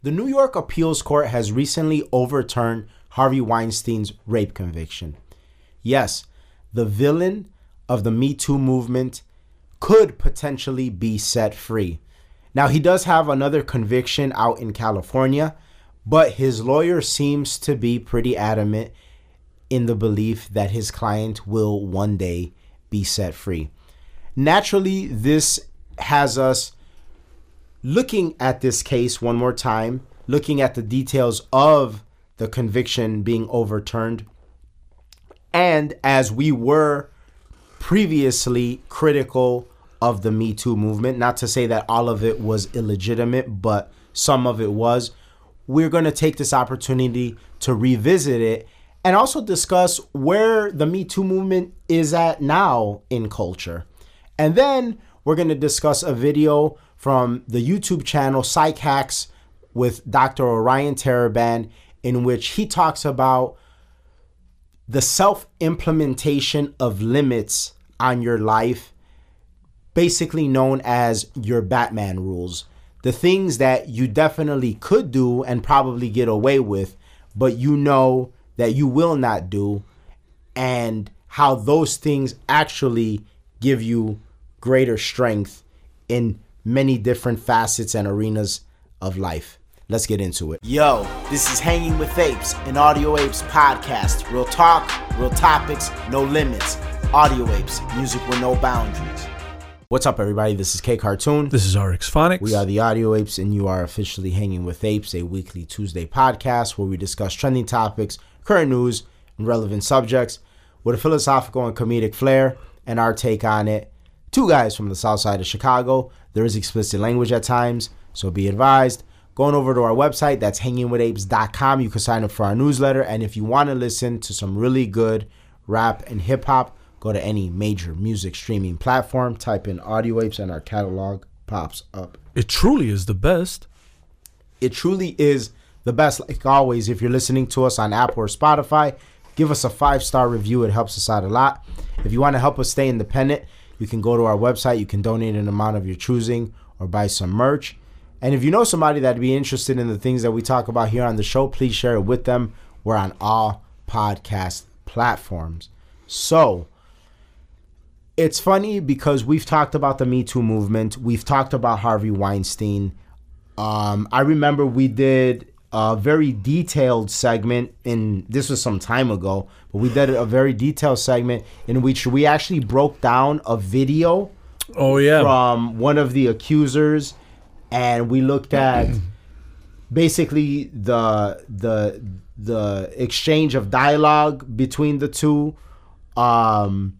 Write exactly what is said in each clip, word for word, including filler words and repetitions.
The New York Appeals Court has recently overturned Harvey Weinstein's rape conviction. Yes, the villain of the Me Too movement could potentially be set free. Now, he does have another conviction out in California, but his lawyer seems to be pretty adamant in the belief that his client will one day be set free. Naturally, this has us looking at this case one more time, looking at the details of the conviction being overturned. And as we were previously critical of the Me Too movement, not to say that all of it was illegitimate, but some of it was, we're going to take this opportunity to revisit it and also discuss where the Me Too movement is at now in culture. And then we're going to discuss a video from the YouTube channel Psych Hacks with Doctor Orion Taraban, in which he talks about the self-implementation of limits on your life, basically known as your Batman rules. The things that you definitely could do and probably get away with, but you know that you will not do, and how those things actually give you greater strength in many different facets and arenas of life. Let's get into it. Yo, this is Hanging with Apes, an Audio Apes podcast. Real talk, real topics, no limits. Audio Apes, music with no boundaries. What's up, everybody? This is K Cartoon. This is R X Phonics. We are the Audio Apes, and you are officially Hanging with Apes, a weekly Tuesday podcast where we discuss trending topics, current news, and relevant subjects with a philosophical and comedic flair and our take on it. Two guys from the south side of Chicago. There is explicit language at times, so be advised. Going over to our website, that's hanging with apes dot com. You can sign up for our newsletter, and if you want to listen to some really good rap and hip-hop, go to any major music streaming platform, type in Audio Apes, and our catalog pops up. It truly is the best. It truly is the best. Like always, if you're listening to us on Apple or Spotify, give us a five-star review. It helps us out a lot. If you want to help us stay independent, you can go to our website. You can donate an amount of your choosing or buy some merch. And if you know somebody that'd be interested in the things that we talk about here on the show, please share it with them. We're on all podcast platforms. So, it's funny because we've talked about the Me Too movement. We've talked about Harvey Weinstein. Um, I remember we did a very detailed segment, and this was some time ago, but we did a very detailed segment in which we actually broke down a video oh, yeah. from one of the accusers, and we looked at basically the the the exchange of dialogue between the two, um,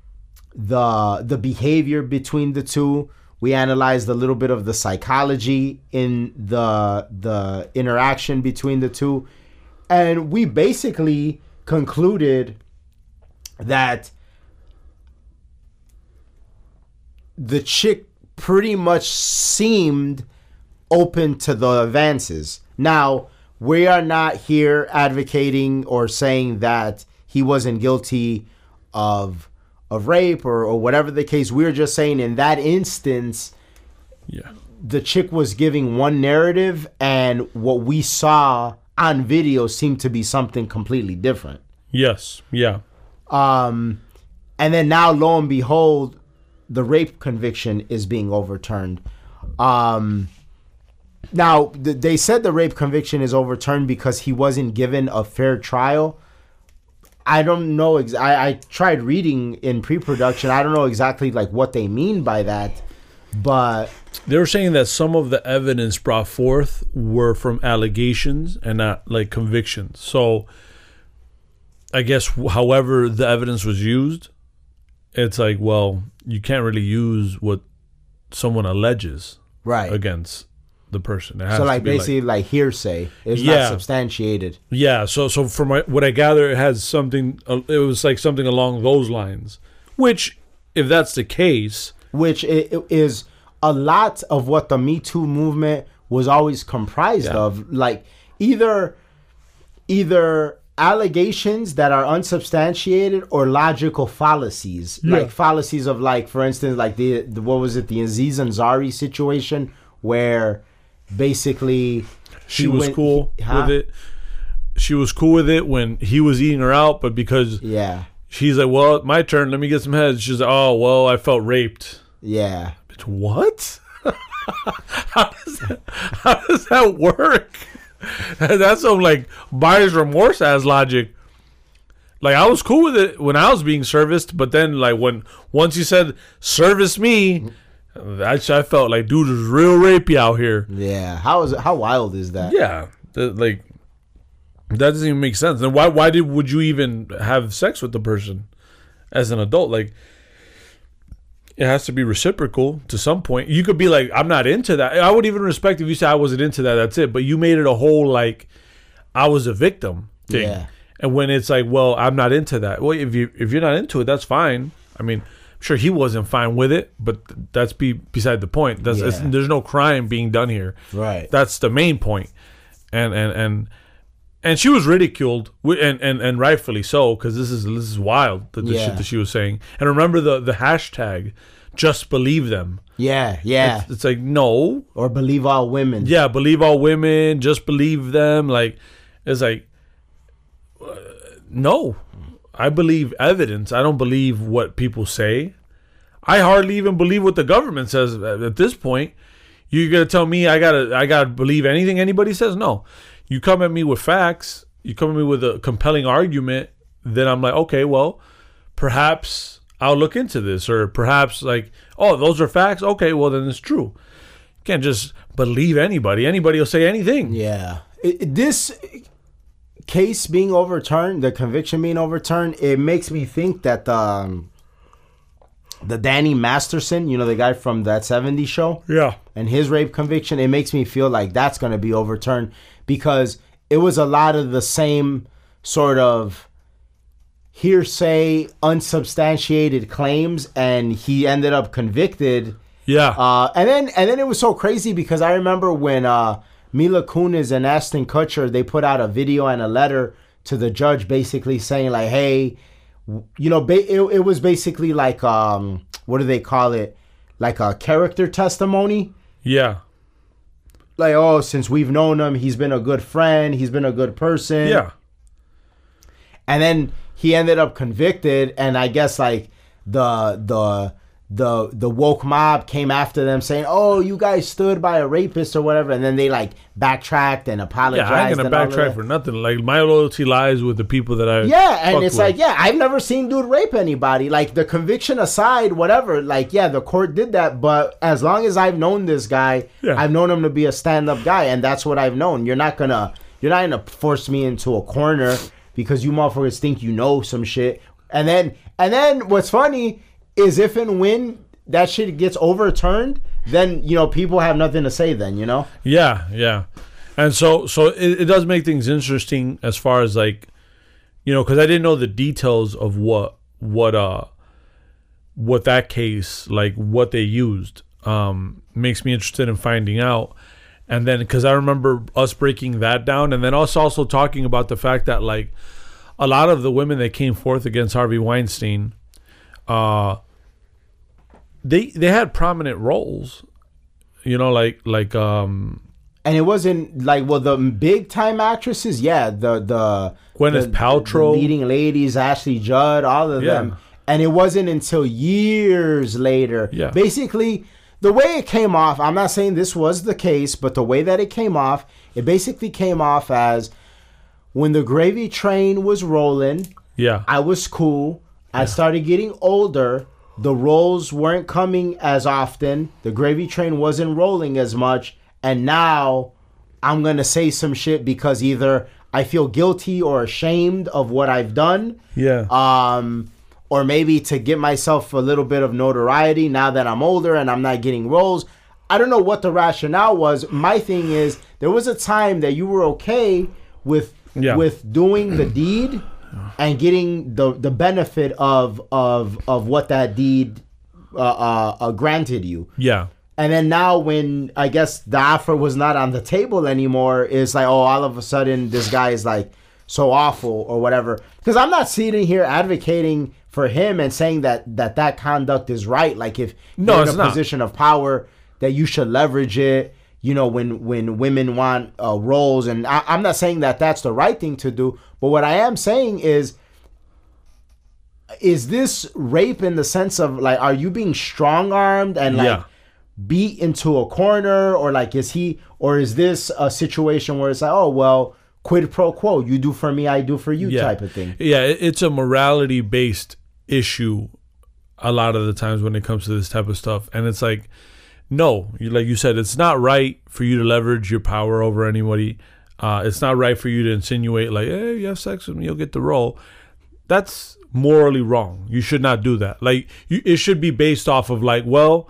the the behavior between the two. We analyzed a little bit of the psychology in the the interaction between the two, and we basically concluded that the chick pretty much seemed open to the advances. Now, we are not here advocating or saying that he wasn't guilty of of rape or, or whatever the case. We're just saying in that instance, yeah, the chick was giving one narrative, and what we saw on video seemed to be something completely different. Yes, yeah. Um, and then now, lo and behold, the rape conviction is being overturned. Um, now, th- they said the rape conviction is overturned because he wasn't given a fair trial. I don't know. Ex- I, I tried reading in pre-production. I don't know exactly like what they mean by that, but they were saying that some of the evidence brought forth were from allegations and not like convictions. So I guess however the evidence was used, it's like, well, you can't really use what someone alleges right against the person. It has so like to be basically like, like hearsay. It's yeah. not substantiated. Yeah. So so from what I gather, it has something. Uh, it was like something along those lines. Which, if that's the case, which it, it is a lot of what the Me Too movement was always comprised yeah. of. Like either either allegations that are unsubstantiated or logical fallacies. Yeah. Like fallacies of like, for instance, like the, the what was it, the Aziz Ansari situation where basically she was went- cool huh? with it. She was cool with it when he was eating her out, but because Yeah, she's like, well, my turn, let me get some heads. She's like, oh, well, I felt raped. yeah. Bitch, what? how, does that, how does that work? That's some like buyer's remorse ass logic. Like, I was cool with it when I was being serviced, but then like when once you said service me, I, I felt like dude is real rapey out here. Yeah, how is it? How wild is that? Yeah, th- like that doesn't even make sense. Then why why did would you even have sex with the person as an adult? Like, it has to be reciprocal to some point. You could be like, I'm not into that. I would even respect if you said I wasn't into that. That's it. But you made it a whole like I was a victim thing. Yeah. And when it's like, well, I'm not into that. Well, if you if you're not into it, that's fine. I mean, I'm sure he wasn't fine with it, but that's be beside the point. That's it's, Yeah. there's no crime being done here. Right. That's the main point. And and and and she was ridiculed, wi- and and, and rightfully so, because this is this is wild, the, the Yeah. shit that she was saying. And remember the the hashtag, just believe them. Yeah, yeah. It's, it's like, no, Or believe all women. yeah, believe all women, just believe them. Like, it's like, uh, no, I believe evidence. I don't believe what people say. I hardly even believe what the government says at at this point. You're gonna tell me I gotta I gotta believe anything anybody says? No. You come at me with facts, you come at me with a compelling argument, then I'm like, okay, well, perhaps I'll look into this, or perhaps like, oh, those are facts. Okay, well then it's true. You can't just believe anybody. Anybody will say anything. Yeah. It, it- this case being overturned, the conviction being overturned, it makes me think that the um, the Danny Masterson, you know, the guy from that seventies show, Yeah. and his rape conviction, it makes me feel like that's going to be overturned because it was a lot of the same sort of hearsay, unsubstantiated claims, and he ended up convicted. Yeah. Uh, and then and then it was so crazy because I remember when uh, Mila Kunis and Ashton Kutcher, they put out a video and a letter to the judge basically saying like, hey, w- you know, ba- it, it was basically like, um, what do they call it? Like a character testimony. yeah. Like, oh, since we've known him, he's been a good friend. He's been a good person. Yeah. And then he ended up convicted, and I guess like the the the the woke mob came after them saying, "Oh, you guys stood by a rapist or whatever," and then they like backtracked and apologized. Yeah, I ain't gonna and all of backtrack that. for nothing. Like, my loyalty lies with the people that I Yeah, and fuck it's with. like, yeah, I've never seen dude rape anybody. Like, the conviction aside, whatever, like, yeah, the court did that, but as long as I've known this guy, Yeah. I've known him to be a stand-up guy, and that's what I've known. You're not gonna, you're not gonna force me into a corner because you motherfuckers think you know some shit. And then, and then what's funny is if and when that shit gets overturned, then, you know, people have nothing to say then, you know? Yeah, yeah. And so so it, it does make things interesting as far as like, you know, because I didn't know the details of what what uh what that case, like what they used. Um makes me interested in finding out. And then because I remember us breaking that down, and then us also talking about the fact that like a lot of the women that came forth against Harvey Weinstein, uh they they had prominent roles. You know, like like um And it wasn't like, well, the big time actresses, yeah, the the Gwyneth the, Paltrow. the leading ladies, Ashley Judd, all of Yeah. them. And it wasn't until years later. Yeah. Basically, the way it came off, I'm not saying this was the case, but the way that it came off, it basically came off as when the gravy train was rolling, Yeah. I was cool. I started getting older. The roles weren't coming as often. The gravy train wasn't rolling as much. And now I'm going to say some shit because either I feel guilty or ashamed of what I've done. Yeah. Um, or maybe to get myself a little bit of notoriety now that I'm older and I'm not getting roles. I don't know what the rationale was. My thing is, there was a time that you were okay with Yeah. with doing the deed and getting the the benefit of of of what that deed uh, uh, uh, granted you. yeah. And then now when I guess the offer was not on the table anymore, it's like, oh, all of a sudden this guy is like so awful or whatever. Because I'm not sitting here advocating for him and saying that that, that conduct is right. Like if No, you're in it's a not. position of power, that you should leverage it. you know, when when women want uh, roles, and I, I'm not saying that that's the right thing to do, but what I am saying is, is this rape in the sense of like, are you being strong armed and like Yeah. beat into a corner, or like is he, or is this a situation where it's like, oh well, quid pro quo, you do for me, I do for you, Yeah. type of thing? Yeah, it- it's a morality based issue a lot of the times when it comes to this type of stuff, and it's like, no, you, like you said, it's not right for you to leverage your power over anybody. Uh, it's not right for you to insinuate like, hey, you have sex with me, you'll get the role. That's morally wrong. You should not do that. Like, you, it should be based off of like, well,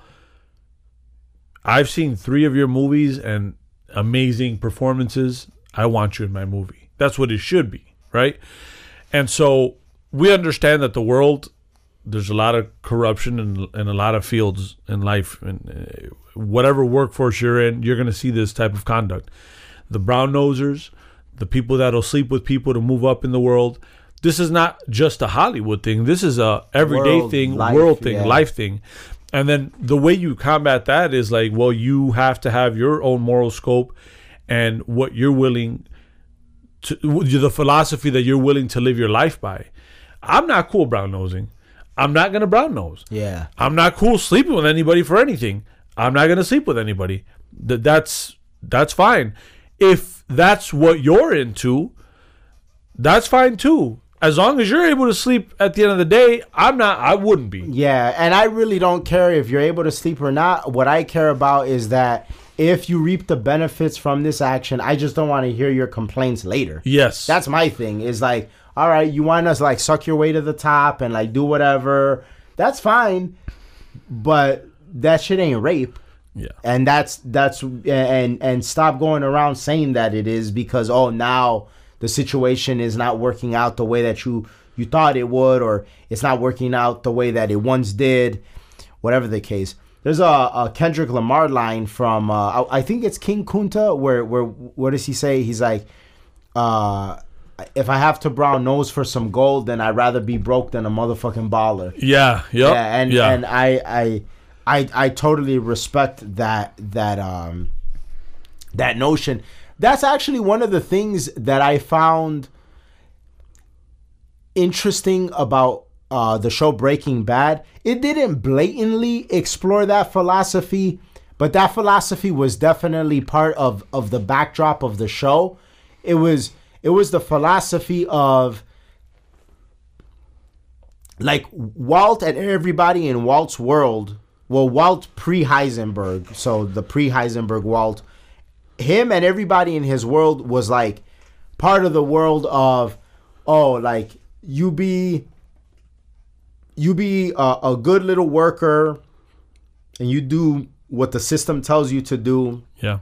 I've seen three of your movies and amazing performances. I want you in my movie. That's what it should be, right? And so we understand that the world, there's a lot of corruption in, in a lot of fields in life. And uh, whatever workforce you're in, you're going to see this type of conduct. The brown nosers, the people that'll sleep with people to move up in the world. This is not just a Hollywood thing. This is a everyday World, thing, life, world thing, yeah. life thing. And then the way you combat that is like, well, you have to have your own moral scope and what you're willing to, the philosophy that you're willing to live your life by. I'm not cool brown nosing. I'm not going to brown nose. Yeah. I'm not cool sleeping with anybody for anything. I'm not going to sleep with anybody. Th- That's that's fine. If that's what you're into, that's fine too. As long as you're able to sleep at the end of the day, I'm not, I wouldn't be. Yeah, and I really don't care if you're able to sleep or not. What I care about is that if you reap the benefits from this action, I just don't want to hear your complaints later. Yes. That's my thing. Is like, all right, you want us to like suck your way to the top and like do whatever. That's fine, but that shit ain't rape. Yeah. And that's that's and and stop going around saying that it is, because oh, now the situation is not working out the way that you you thought it would, or it's not working out the way that it once did, whatever the case. There's a, a Kendrick Lamar line from uh, I, I think it's King Kunta, where where what does he say? He's like, uh, if I have to brown nose for some gold, then I'd rather be broke than a motherfucking baller. Yeah. Yep. Yeah, and yeah. and I, I I I totally respect that that um that notion. That's actually one of the things that I found interesting about uh, the show Breaking Bad. It didn't blatantly explore that philosophy, but that philosophy was definitely part of of the backdrop of the show. It was it was the philosophy of like Walt and everybody in Walt's world. Well, Walt pre-Heisenberg, so the pre-Heisenberg Walt, him and everybody in his world was like part of the world of, oh, like you be, you be a, a good little worker, and you do what the system tells you to do. Yeah.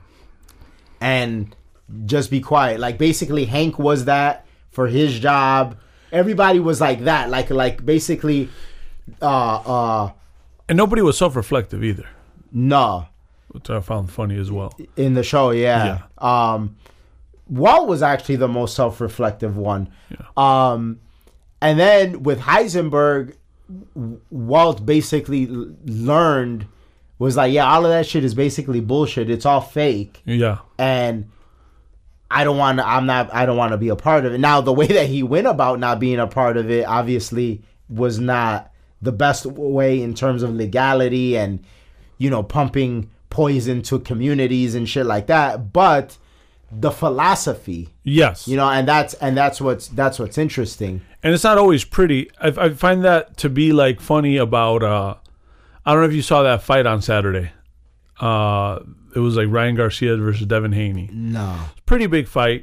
And just be quiet. Like basically, Hank was that for his job. Everybody was like that. Like like basically, uh, uh. And nobody was self-reflective either, No. which I found funny as well. In the show, yeah. Um, Walt was actually the most self-reflective one. Yeah. Um, and then with Heisenberg, Walt basically l- learned, was like, yeah, all of that shit is basically bullshit. It's all fake. Yeah. And I don't want to, I'm not, I don't want to be a part of it. Now, the way that he went about not being a part of it obviously was not the best way in terms of legality and, you know, pumping poison to communities and shit like that. But the philosophy, Yes. you know, and that's and that's what's that's what's interesting. And it's not always pretty. I, I find that to be like funny about. Uh, I don't know if you saw that fight on Saturday. Uh, it was like Ryan Garcia versus Devin Haney. No. Pretty big fight.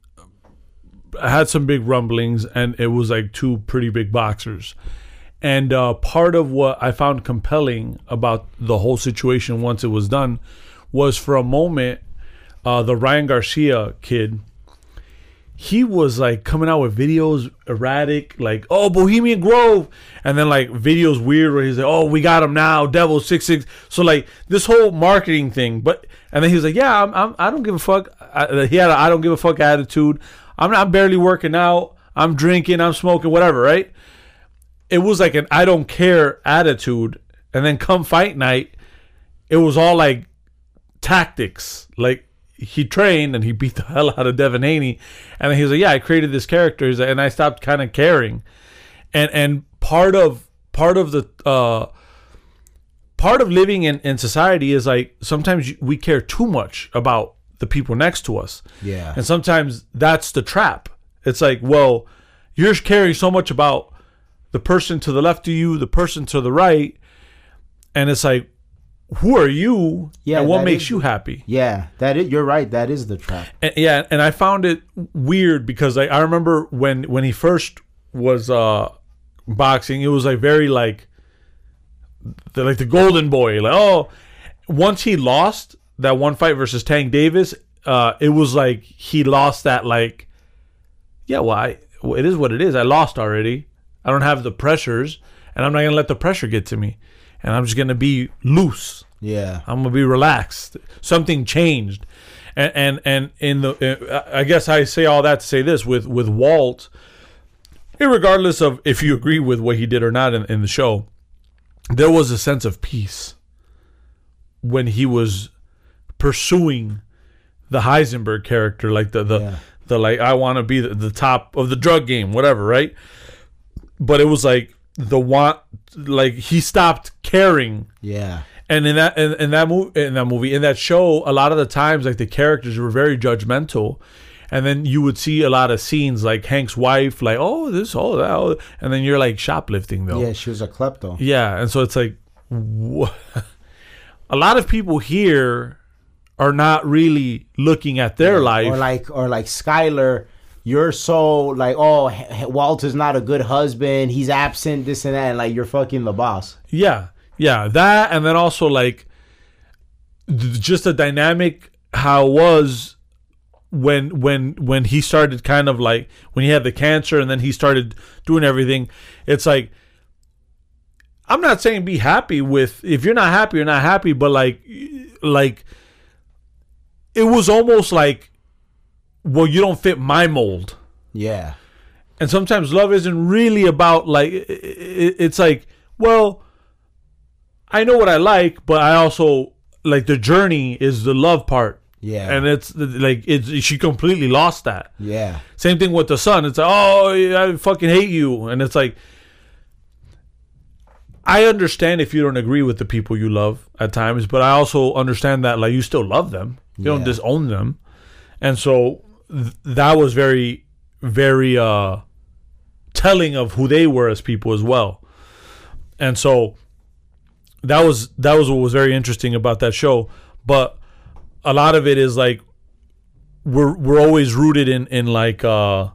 I had some big rumblings, and it was like two pretty big boxers. And uh, part of what I found compelling about the whole situation once it was done was for a moment, uh, the Ryan Garcia kid, he was like coming out with videos erratic, like, oh, Bohemian Grove. And then like videos weird where he's like, oh, we got him now, Devil six six. So like this whole marketing thing. But and then he was like, yeah, I'm, I'm, I don't give a fuck. I, he had a I don't give a fuck attitude. I'm not I'm barely working out. I'm drinking. I'm smoking, whatever, right? It was like an I don't care attitude. And then come fight night, it was all like tactics. Like, he trained and he beat the hell out of Devin Haney, and then he was like, "Yeah, I created this character," and I stopped kind of caring. And and part of part of the uh, part of living in, in society is like sometimes we care too much about the people next to us. Yeah. And sometimes that's the trap. It's like, well, you're caring so much about the person to the left of you, the person to the right, and it's like, who are you? Yeah, and what that makes is- you happy? Yeah, that is, you're right. That is the trap. And, yeah, and I found it weird because I, I remember when when he first was uh, boxing, it was like very like the, like the golden boy. Like, oh, once he lost that one fight versus Tank Davis, uh, it was like he lost that like, yeah, well, I, well, it is what it is. I lost already. I don't have the pressures, and I'm not gonna let the pressure get to me, and I'm just gonna be loose. Yeah. I'm gonna be relaxed. Something changed, and and and in the, I guess I say all that to say this with with Walt, irregardless of if you agree with what he did or not in, in the show, there was a sense of peace when he was pursuing the Heisenberg character, like the the, Yeah. the like I want to be the, the top of the drug game, whatever, right? But it was like the want, like he stopped caring. Yeah. And in that in, in that movie in that movie in that show, a lot of the times like the characters were very judgmental, and then you would see a lot of scenes like Hank's wife, like oh this oh that, oh, and then you're like shoplifting though. Yeah, she was a klepto. Yeah, and so it's like wha- a lot of people here are not really looking at their life. Or like, or like Skyler, you're so like, oh, H- Walter's not a good husband. He's absent, this and that, and like you're fucking the boss. Yeah, yeah, that, and then also like th- just the dynamic how it was when when when he started kind of like when he had the cancer and then he started doing everything. It's like, I'm not saying be happy with, if you're not happy, you're not happy, but like like it was almost like, well, you don't fit my mold. Yeah. And sometimes love isn't really about like it, it, it's like, well, I know what I like, but I also like the journey is the love part. Yeah. And it's like it's she completely lost that. Yeah. Same thing with the son. It's like, oh, I fucking hate you, and it's like, I understand if you don't agree with the people you love at times, but I also understand that like you still love them. You don't Yeah. disown them. And so th- that was very, very uh, telling of who they were as people as well. And so that was that was what was very interesting about that show. But a lot of it is like we're we're always rooted in in like uh,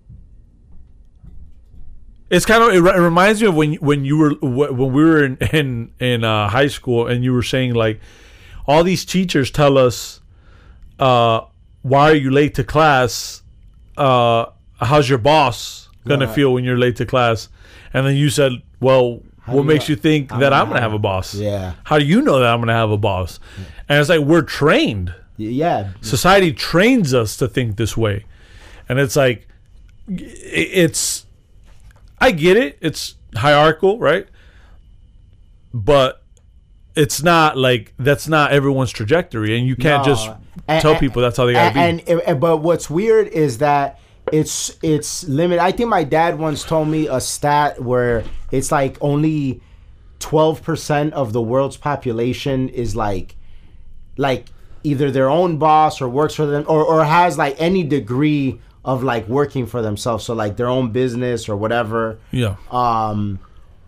it's kind of it, re- it reminds me of when when you were when we were in in, in uh, high school and you were saying like all these teachers tell us uh, why are you late to class? Uh, how's your boss gonna Yeah. feel when you're late to class? And then you said, well, How what do makes you- you think I'm that gonna I'm gonna have- have a boss? Yeah. How do you know that I'm gonna have a boss? And it's like we're trained. Yeah. Society trains us to think this way, and it's like i- it's. I get it. It's hierarchical, right? But it's not like that's not everyone's trajectory, and you can't No. just And- tell and- people that's how they gotta be. and, and, and but what's weird is that it's it's limited. I think my dad once told me a stat where it's like only twelve percent of the world's population is like like either their own boss or works for them or, or has like any degree of like working for themselves, so like their own business or whatever. yeah, Um,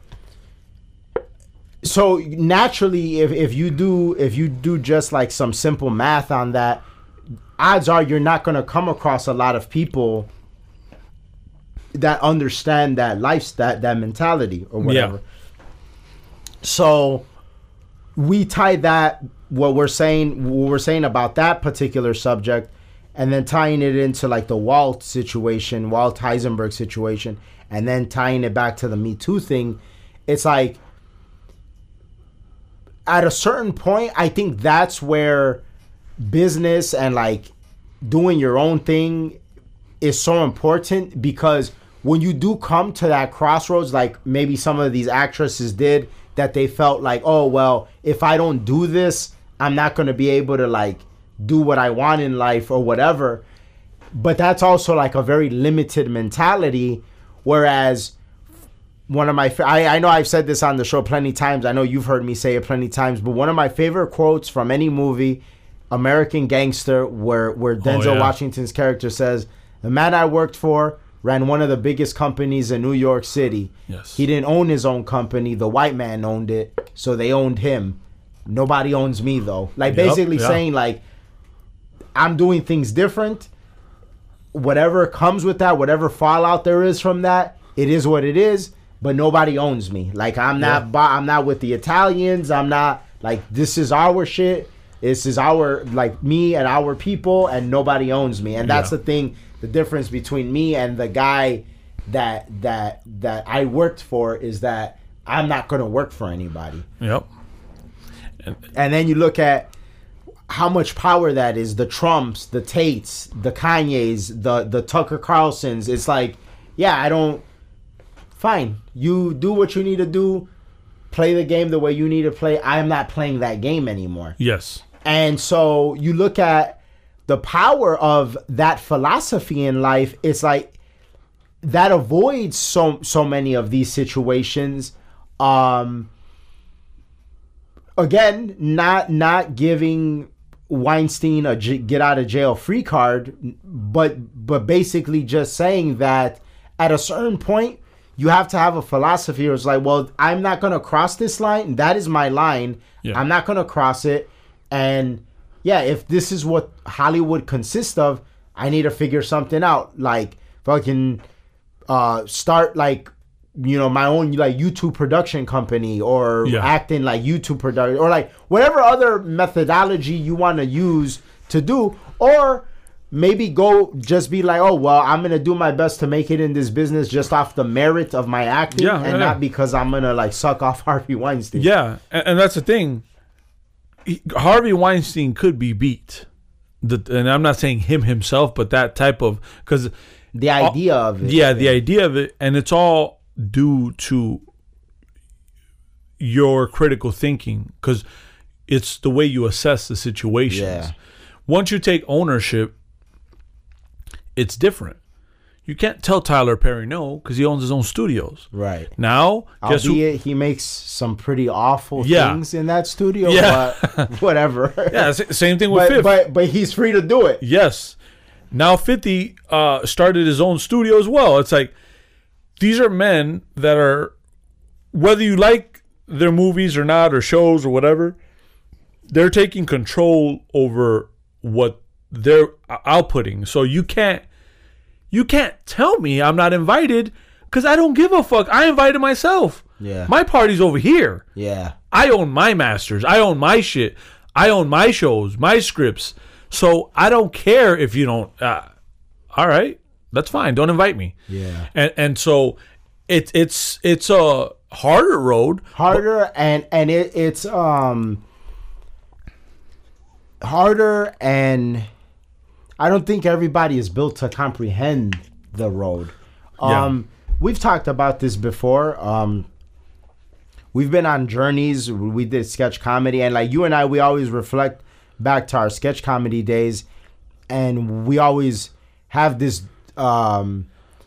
so naturally, if, if you do if you do just like some simple math on that, odds are you're not going to come across a lot of people that understand that life that that mentality or whatever. Yeah. So we tie that what we're saying what we're saying about that particular subject, and then tying it into like the Walt situation, Walt Heisenberg situation, and then tying it back to the Me Too thing. It's like at a certain point, I think that's where business and like doing your own thing is so important, because when you do come to that crossroads, like maybe some of these actresses did, that they felt like, oh, well, if I don't do this, I'm not going to be able to like do what I want in life or whatever. But that's also like a very limited mentality. Whereas one of my, I, I know I've said this on the show plenty times. I know you've heard me say it plenty times. But one of my favorite quotes from any movie, American Gangster, where, where Denzel oh, yeah. Washington's character says, the man I worked for ran one of the biggest companies in New York City. Yes. He didn't own his own company. The white man owned it. So they owned him. Nobody owns me, though. Like, Yep, basically yeah. saying, like, I'm doing things different. Whatever comes with that, whatever fallout there is from that, it is what it is. But nobody owns me. Like, I'm not, Yeah. bo- I'm not with the Italians. I'm not, like, this is our shit. This is our, like, me and our people, and nobody owns me. And that's Yeah. the thing, the difference between me and the guy that that that I worked for is that I'm not going to work for anybody. Yep. And then you look at how much power that is, the Trumps, the Tates, the Kanyes, the the Tucker Carlsons. It's like, yeah, I don't, fine, you do what you need to do, play the game the way you need to play. I'm not playing that game anymore. Yes. And so you look at the power of that philosophy in life. It's like that avoids so so many of these situations. Um, again, not not giving Weinstein a j- get out of jail free card, but but basically just saying that at a certain point you have to have a philosophy where it's like, well, I'm not going to cross this line. That is my line. Yeah. I'm not going to cross it. And yeah, if this is what Hollywood consists of, I need to figure something out. Like fucking uh, start like, you know, my own like YouTube production company, or Yeah. acting like YouTube production, or like whatever other methodology you want to use to do. Or maybe go just be like, oh, well, I'm going to do my best to make it in this business just off the merit of my acting, Yeah, and yeah, not yeah. because I'm going to like suck off Harvey Weinstein. Yeah, and, and that's the thing. He- Harvey Weinstein could be beat, the, and I'm not saying him himself, but that type of, because The idea of it. yeah, the idea of it, and it's all due to your critical thinking, because it's the way you assess the situations. Yeah. Once you take ownership, it's different. You can't tell Tyler Perry no because he owns his own studios. Right. Now, guess who? Albeit he makes some pretty awful Yeah. things in that studio, Yeah. but whatever. Yeah, s- same thing with but, Fifth. but but he's free to do it. Yes. Now fifty uh, started his own studio as well. It's like, these are men that are, whether you like their movies or not, or shows or whatever, they're taking control over what they're outputting. So you can't you can't tell me I'm not invited, because I don't give a fuck. I invited myself. Yeah. My party's over here. Yeah. I own my masters. I own my shit. I own my shows, my scripts. So I don't care if you don't. Uh, all right, that's fine. Don't invite me. Yeah. And and so it it's it's a harder road. Harder and and it, it's um harder, and I don't think everybody is built to comprehend the road. Yeah. Um we've talked about this before. Um we've been on journeys. We did sketch comedy, and like you and I, we always reflect back to our sketch comedy days, and we always have this um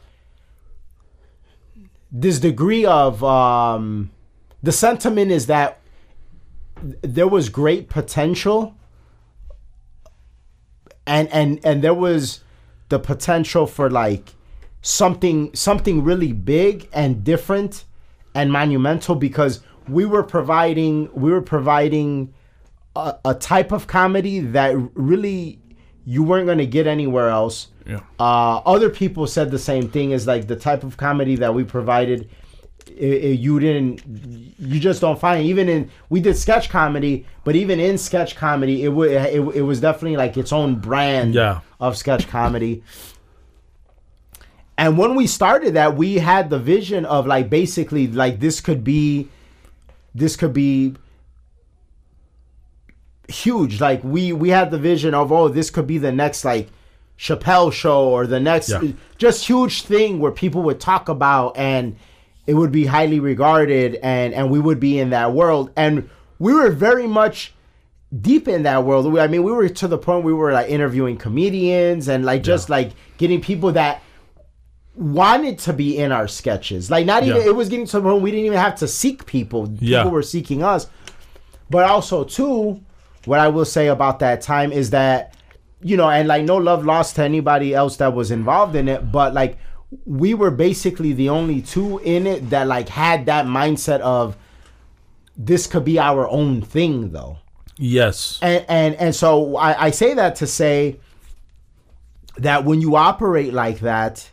this degree of um the sentiment is that there was great potential, and and and there was the potential for like something something really big and different and monumental, because we were providing we were providing a, a type of comedy that really you weren't going to get anywhere else. Yeah. Uh, other people said the same thing, is like the type of comedy that we provided, i i you didn't, you just don't find. Even in, we did sketch comedy, but even in sketch comedy, it, w- it, it was definitely like its own brand Yeah. of sketch comedy. And when we started that, we had the vision of like basically like this could be, this could be huge. Like we we had the vision of, oh, this could be the next like Chappelle show, or the next Yeah. just huge thing where people would talk about, and it would be highly regarded, and and we would be in that world. And we were very much deep in that world. I mean, we were to the point we were like interviewing comedians and like just yeah. like getting people that wanted to be in our sketches. Like not even, yeah. it was getting to the point we didn't even have to seek people. People yeah. were seeking us. But also too, what I will say about that time is that, you know, and like no love lost to anybody else that was involved in it, but like we were basically the only two in it that like had that mindset of this could be our own thing though. Yes. And and, and so I, I say that to say that when you operate like that,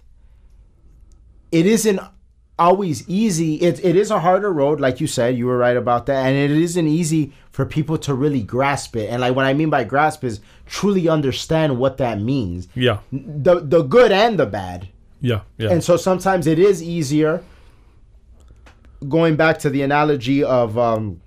it isn't always easy. It, it is a harder road, like you said. You were right about that. And it isn't easy for people to really grasp it. And like what I mean by grasp is truly understand what that means. Yeah. The the good and the bad. Yeah. Yeah. And so sometimes it is easier. Going back to the analogy of um,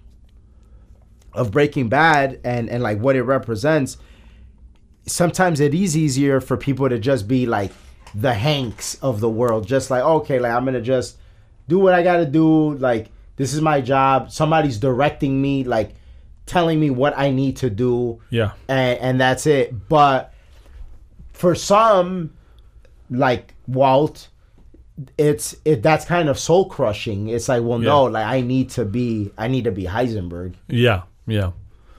of Breaking Bad and, and like what it represents, sometimes it is easier for people to just be like the Hanks of the world. Just like, okay, like I'm going to just do what I got to do. Like, this is my job. Somebody's directing me, like telling me what I need to do. Yeah. And, and that's it. But for some, like Walt, it's it that's kind of soul crushing. It's like, well, yeah. no, like I need to be, I need to be Heisenberg. Yeah, yeah.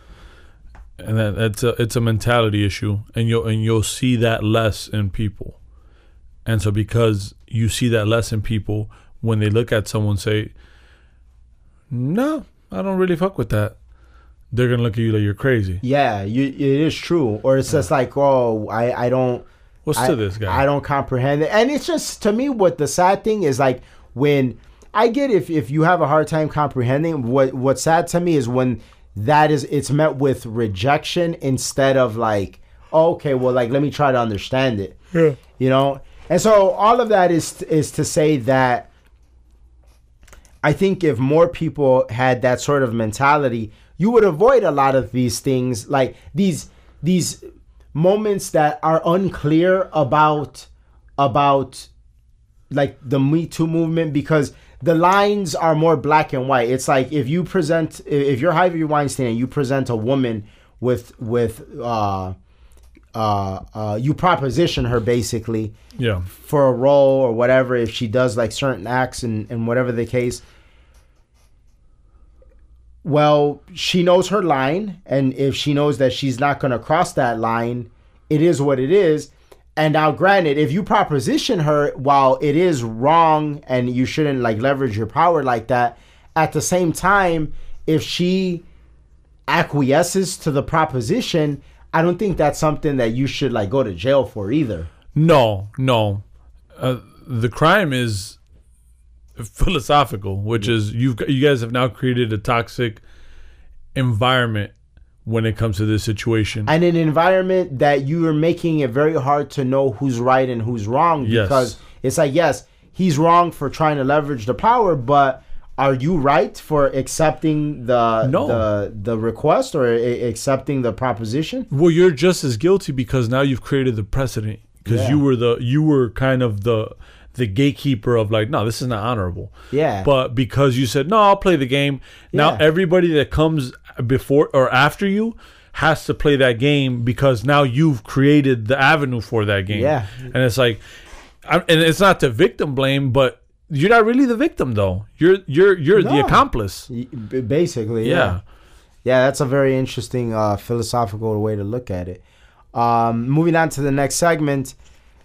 And that, that's a it's a mentality issue, and you'll and you'll see that less in people. And so because you see that less in people, when they look at someone and say, "No, I don't really fuck with that," they're gonna look at you like you're crazy. Yeah, you, it is true. Or it's yeah. just like, oh, I I don't. What's I, to this guy? I don't comprehend it. And it's just, to me, what the sad thing is, like, when I get if, if you have a hard time comprehending, what what's sad to me is when that is, it's met with rejection instead of like, oh, okay, well, like, let me try to understand it. Yeah. You know? And so all of that is is to say that I think if more people had that sort of mentality, you would avoid a lot of these things, like these these moments that are unclear about about like the Me Too movement, because the lines are more black and white. It's like if you present, if you're Harvey Weinstein and you present a woman with with uh uh uh you proposition her basically, yeah, for a role or whatever, if she does like certain acts and, and whatever the case, well, she knows her line, and if she knows that she's not going to cross that line, it is what it is. And now, granted, if you proposition her, while it is wrong and you shouldn't like leverage your power like that, at the same time, if she acquiesces to the proposition, I don't think that's something that you should like go to jail for either. No, no. Uh, the crime is philosophical, which yeah. is you've you guys have now created a toxic environment when it comes to this situation, and an environment that you are making it very hard to know who's right and who's wrong, because yes. it's like, yes, he's wrong for trying to leverage the power, but are you right for accepting the no. the the request or a- accepting the proposition? Well, you're just as guilty because now you've created the precedent, because yeah. you were the you were kind of the the gatekeeper of like, no, this is not honorable. Yeah. But because you said, no, I'll play the game. Now yeah. everybody that comes before or after you has to play that game, because now you've created the avenue for that game. Yeah. And it's like, and it's not the victim blame, but you're not really the victim though. You're you're you're no. the accomplice. Basically, yeah. Yeah. Yeah, that's a very interesting uh, philosophical way to look at it. Um, moving on to the next segment.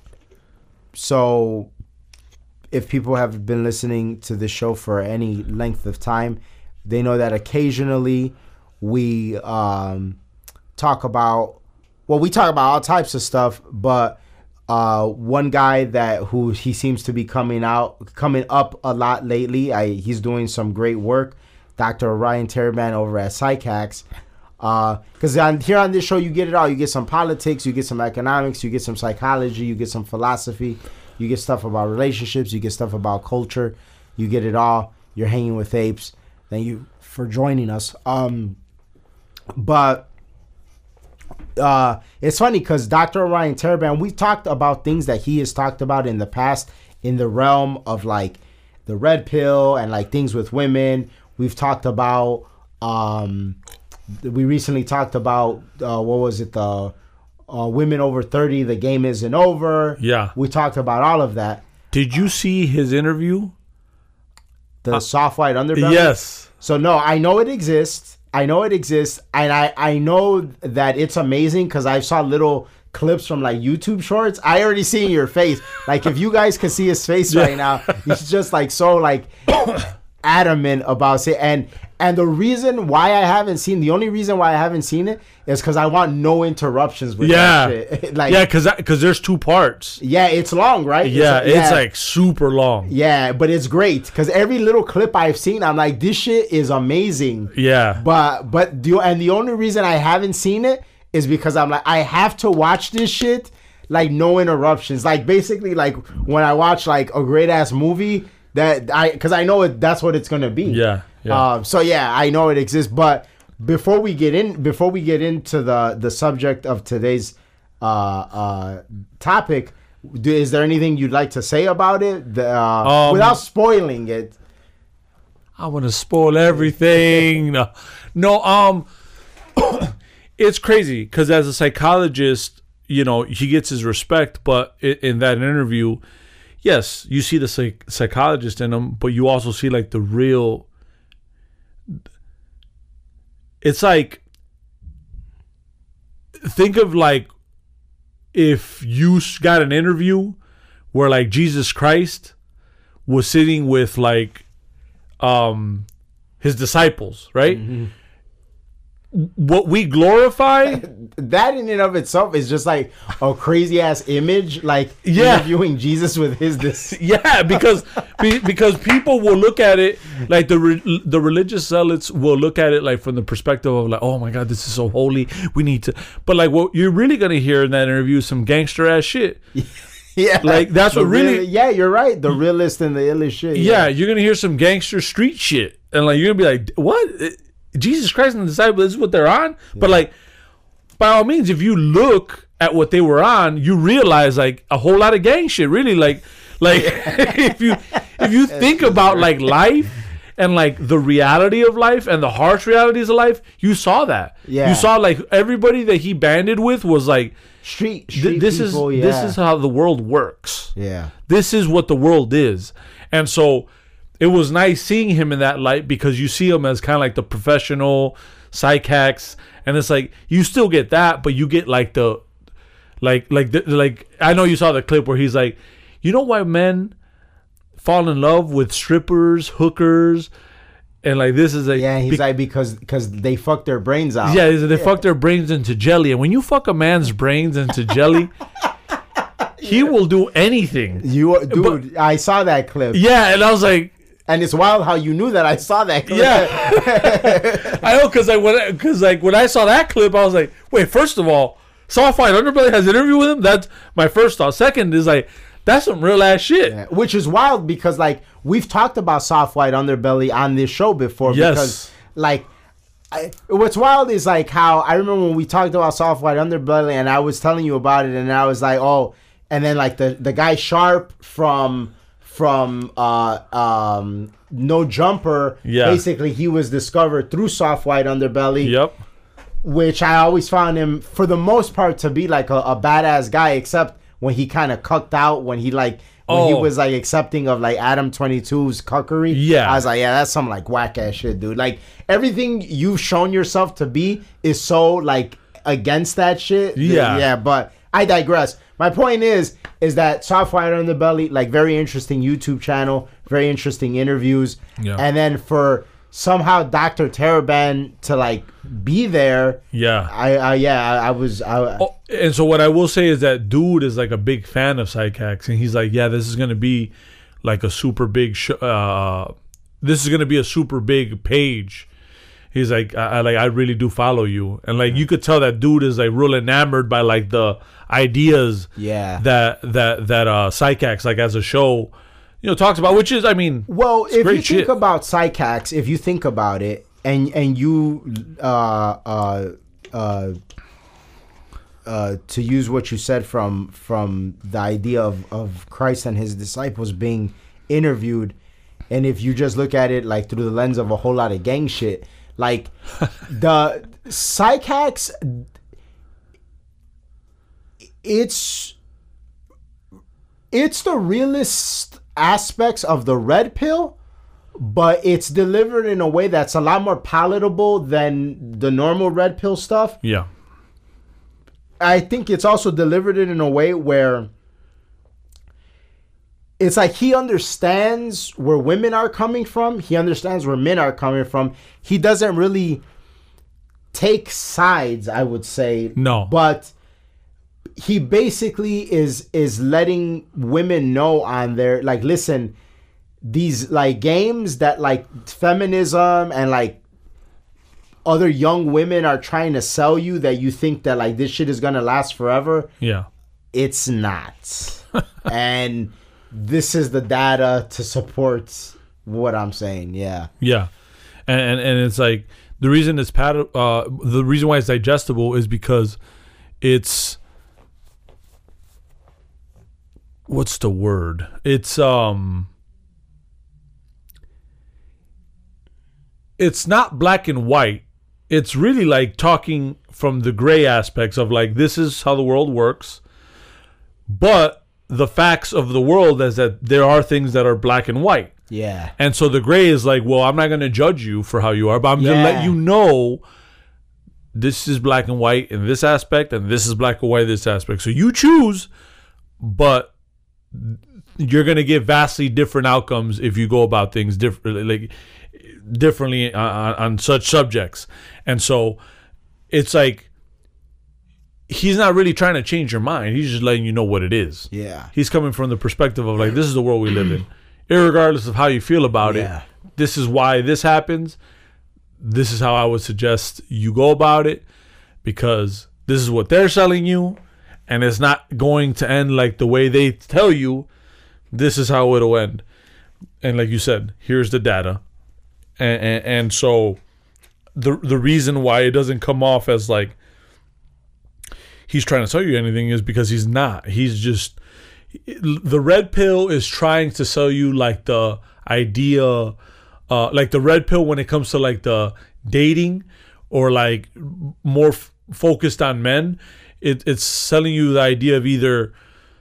So, if people have been listening to this show for any length of time, they know that occasionally we um, talk about, well, we talk about all types of stuff, but uh, one guy that who he seems to be coming out, coming up a lot lately, I, he's doing some great work, Doctor Ryan Teraban over at Psychax. Because uh, on, here on this show, you get it all. You get some politics, you get some economics, you get some psychology, you get some philosophy. You get stuff about relationships. You get stuff about culture. You get it all. You're hanging with apes. Thank you for joining us. Um, but uh, it's funny because Doctor Ryan Teraban, we talked about things that he has talked about in the past in the realm of like the red pill and like things with women. We've talked about um, we recently talked about uh, what was it the uh, women over thirty. The game isn't over. Yeah, we talked about all of that. Did you see his interview? The uh, soft white underbelly. Yes. So no, I know it exists. I know it exists, and I I know that it's amazing because I saw little clips from like YouTube shorts. I already seen your face. Like if you guys could see his face right now, he's just like so like adamant about it. And and the reason why I haven't seen the only reason why I haven't seen it is because I want no interruptions with yeah. that shit. Like yeah, because because there's two parts. Yeah, it's long, right? Yeah, it's, it's yeah. like super long. Yeah, but it's great because every little clip I've seen, I'm like, this shit is amazing. Yeah, but but the and the only reason I haven't seen it is because I'm like, I have to watch this shit like no interruptions. Like basically, like when I watch like a great ass movie that I because I know it, that's what it's gonna be. Yeah. Yeah. Um, so yeah, I know it exists. But before we get in, before we get into the the subject of today's uh, uh, topic, do, is there anything you'd like to say about it the, uh, um, without spoiling it? I want to spoil everything. no, no. Um, it's crazy because as a psychologist, you know, he gets his respect, but in, in that interview, yes, you see the psych- psychologist in him, but you also see like the real. It's like, think of like if you got an interview where like Jesus Christ was sitting with like um his disciples, right? Mm-hmm. What we glorify, that in and of itself is just like a crazy ass image, like yeah. interviewing Jesus with his this. Yeah, because because people will look at it like the re, the religious zealots will look at it like from the perspective of like, oh my God, this is so holy. We need to, but like what you're really gonna hear in that interview is some gangster ass shit. Yeah, like that's the what really. Real, yeah, you're right. The realist and the illest shit. Yeah, yeah, you're gonna hear some gangster street shit, and like you're gonna be like, what? Jesus Christ and the disciples, this is what they're on. Yeah. But like, by all means, if you look at what they were on, you realize like a whole lot of gang shit. Really, like, like if you if you think about like life and like the reality of life and the harsh realities of life, you saw that. Yeah, you saw like everybody that he banded with was like street. street th- this people, is yeah. this is how the world works. Yeah, this is what the world is, and so. It was nice seeing him in that light because you see him as kind of like the professional psych hacks, and it's like you still get that, but you get like the, like like the, like I know you saw the clip where he's like, you know why men fall in love with strippers, hookers, and like this is like yeah he's be- like because because they fuck their brains out. Yeah, they yeah. fuck their brains into jelly, and when you fuck a man's brains into jelly. He yeah. will do anything. You dude, but, I saw that clip. Yeah, and I was like. And it's wild how you knew that I saw that clip. Yeah. I know, because like, when, cause, like, when I saw that clip, I was like, wait, first of all, Soft White Underbelly has an interview with him? That's my first thought. Second is like, that's some real ass shit. Yeah. Which is wild because like, we've talked about Soft White Underbelly on this show before. Yes. Because like, I, what's wild is like how, I remember when we talked about Soft White Underbelly and I was telling you about it and I was like, oh, and then like the, the guy Sharp from... From uh, um, No Jumper, yeah. basically he was discovered through Soft White Underbelly. Yep. Which I always found him, for the most part, to be like a, a badass guy, except when he kind of cucked out, when he like when oh. he was like accepting of like Adam twenty-two's cuckery. Yeah. I was like, yeah, that's some like whack ass shit, dude. Like everything you've shown yourself to be is so like against that shit. Yeah. Yeah, but I digress. My point is, is that Soft White Underbelly, like very interesting YouTube channel, very interesting interviews. Yeah. And then for somehow Doctor Taraban to like be there. Yeah. I, I yeah, I, I was. I, oh, and so what I will say is that dude is like a big fan of psych hacks. And he's like, yeah, this is going to be like a super big, sh- uh, this is going to be a super big page. He's like, I, I like, I really do follow you, and like, you could tell that dude is like real enamored by like the ideas, yeah, that that that uh, Psychax like as a show, you know, talks about. Which is, I mean, well, if you shit. think about Psychax, if you think about it, and and you, uh, uh, uh, uh, to use what you said from from the idea of of Christ and his disciples being interviewed, and if you just look at it like through the lens of a whole lot of gang shit. Like the psych hacks, it's it's the realist aspects of the red pill, but it's delivered in a way that's a lot more palatable than the normal red pill stuff. Yeah. I think it's also delivered in a way where it's like he understands where women are coming from. He understands where men are coming from. He doesn't really take sides, I would say. No. But he basically is is letting women know on there, like, listen, these like games that like feminism and like other young women are trying to sell you, that you think that like this shit is gonna last forever. Yeah. It's not. And this is the data to support what I'm saying. Yeah. Yeah. And and, and it's like the reason it's pat uh the reason why it's digestible is because it's what's the word? It's um it's not black and white. It's really like talking from the gray aspects of like, this is how the world works. But the facts of the world is that there are things that are black and white. Yeah. And so the gray is like, well, I'm not going to judge you for how you are, but I'm Yeah. going to let you know this is black and white in this aspect, and this is black and white in this aspect. So you choose, but you're going to get vastly different outcomes if you go about things differently, like differently on, on such subjects. And so it's like, he's not really trying to change your mind. He's just letting you know what it is. Yeah. He's coming from the perspective of like, this is the world we live in. Irregardless of how you feel about Yeah. it, this is why this happens. This is how I would suggest you go about it, because this is what they're selling you, and it's not going to end like the way they tell you. This is how it'll end. And like you said, here's the data. And, and, and so the the reason why it doesn't come off as like he's trying to sell you anything is because he's not. He's just, the red pill is trying to sell you like the idea, uh, like the red pill when it comes to like the dating or like more f- focused on men. It, it's selling you the idea of either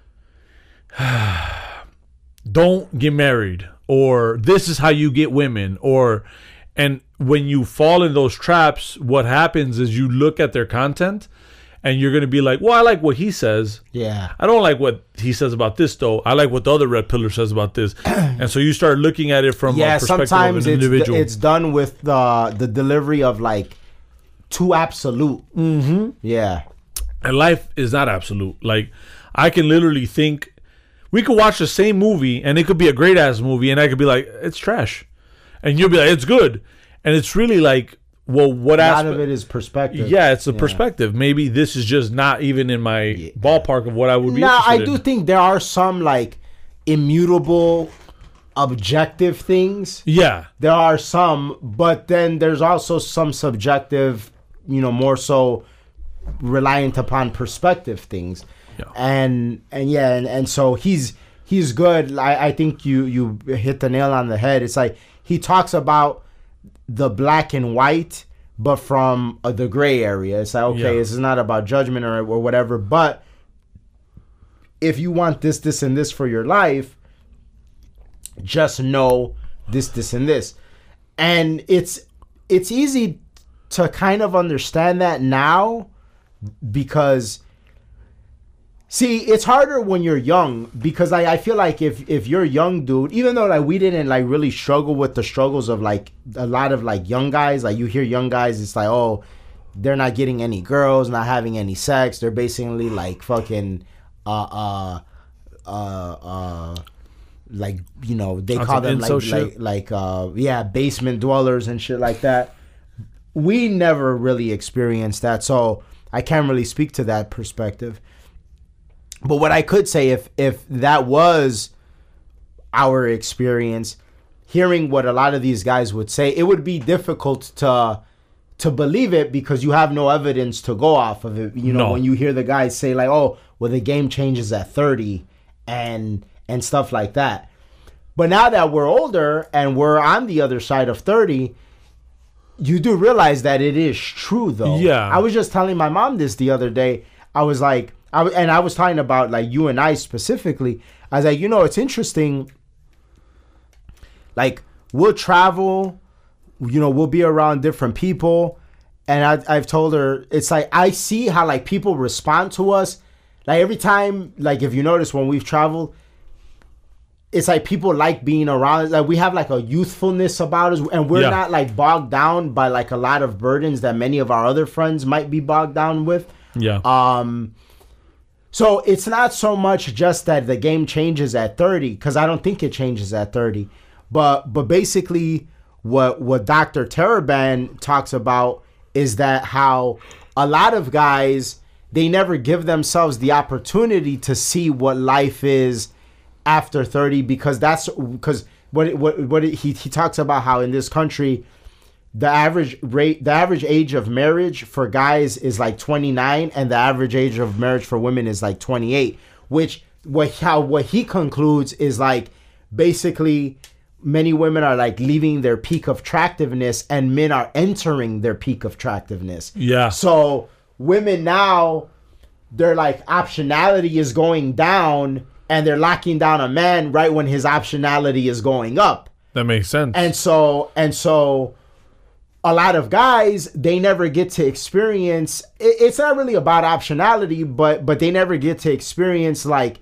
don't get married, or this is how you get women, or, and when you fall in those traps, what happens is you look at their content and you're going to be like, well, I like what he says. Yeah. I don't like what he says about this, though. I like what the other red pillar says about this. And so you start looking at it from Yeah, a perspective sometimes of an it's, individual. it's done with the the delivery of like too absolute. Mm-hmm. Yeah. And life is not absolute. Like, I can literally think, we could watch the same movie and it could be a great ass movie, and I could be like, it's trash. And you'll be like, it's good. And it's really like, well, what A lot aspect? of it is perspective. Yeah, it's a Yeah. perspective. Maybe this is just not even in my Yeah. ballpark of what I would be Now, I interested do in. think there are some like immutable, objective things. Yeah. There are some, but then there's also some subjective, you know, more so reliant upon perspective things. Yeah. And and yeah, and, and so he's he's good. I, I think you you hit the nail on the head. It's like he talks about the black and white, but from uh, the gray area. It's like, okay, Yeah. this is not about judgment or, or whatever, but if you want this, this, and this for your life, just know this, this, and this. And it's it's easy to kind of understand that now, because see, it's harder when you're young, because I, I feel like if if you're a young dude, even though like we didn't like really struggle with the struggles of like a lot of like young guys, like you hear young guys, it's like, oh, they're not getting any girls, not having any sex, they're basically like fucking uh uh uh uh like, you know, they On call some them incel like shit? like like uh yeah, basement dwellers and shit like that. We never really experienced that, so I can't really speak to that perspective. But what I could say, if if that was our experience, hearing what a lot of these guys would say, it would be difficult to to believe it, because you have no evidence to go off of it. You know, No. when you hear the guys say like, "Oh, well, the game changes at thirty," and and stuff like that. But now that we're older and we're on the other side of thirty, you do realize that it is true, though. Yeah. I was just telling my mom this the other day. I was like, I, w- and I was talking about like you and I specifically. I was like, you know, it's interesting. Like, we'll travel, you know, we'll be around different people. And I, I've told her, it's like, I see how like people respond to us. Like every time, like if you notice when we've traveled, it's like people like being around. Like we have like a youthfulness about us, and we're Yeah. not like bogged down by like a lot of burdens that many of our other friends might be bogged down with. Yeah. Um, so it's not so much just that the game changes at thirty, because I don't think it changes at thirty. But but basically, what what Doctor Taraban talks about is that how a lot of guys, they never give themselves the opportunity to see what life is after thirty, because that's because what what what he he talks about how in this country the average rate the average age of marriage for guys is like twenty-nine, and the average age of marriage for women is like twenty-eight, which what how what he concludes is like basically many women are like leaving their peak of attractiveness and men are entering their peak of attractiveness. Yeah. So women now, their like optionality is going down, and they're locking down a man right when his optionality is going up. That makes sense. And so and so a lot of guys, they never get to experience it, it's not really about optionality, but but they never get to experience like